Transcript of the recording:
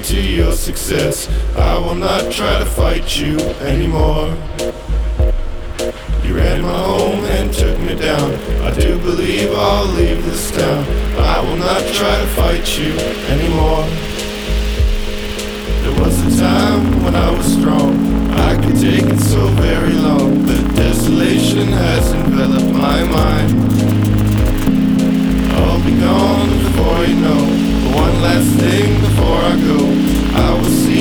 to your success. I will not try to fight you anymore. You ran my home and took me down. I do believe I'll leave this town. I will not try to fight you anymore. There was a time when I was strong. I could take it so very long. The desolation has enveloped my mind. I'll be gone before you know. But one last thing before I go, I will see